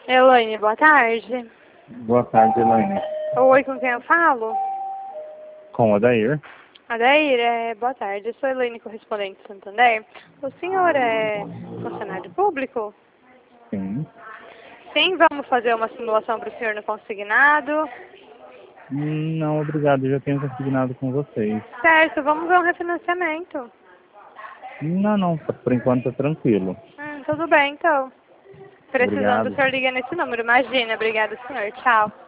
Elaine, boa tarde. Boa tarde, Elaine. Oi, com quem eu falo? Com o Adair? Adair, boa tarde. Eu sou Elaine, correspondente de Santander. O senhor é funcionário público? Sim. Sim, vamos fazer uma simulação para o senhor no consignado. Não, obrigado. Eu já tenho consignado com vocês. Certo, vamos ver um refinanciamento. Não. Por enquanto tá tranquilo. Tudo bem, então. Precisando, Obrigado. o senhor liga nesse número. Imagina, obrigada, senhor. Tchau.